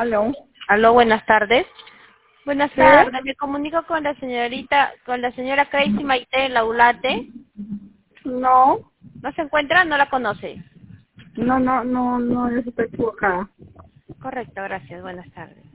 Aló. Aló, buenas tardes. Buenas ¿Sí? tardes, me comunico con la señora Crazy Maite Laulate. No, ¿No se encuentra? ¿No la conoce? no, yo estoy equivocada. Correcto, gracias, buenas tardes.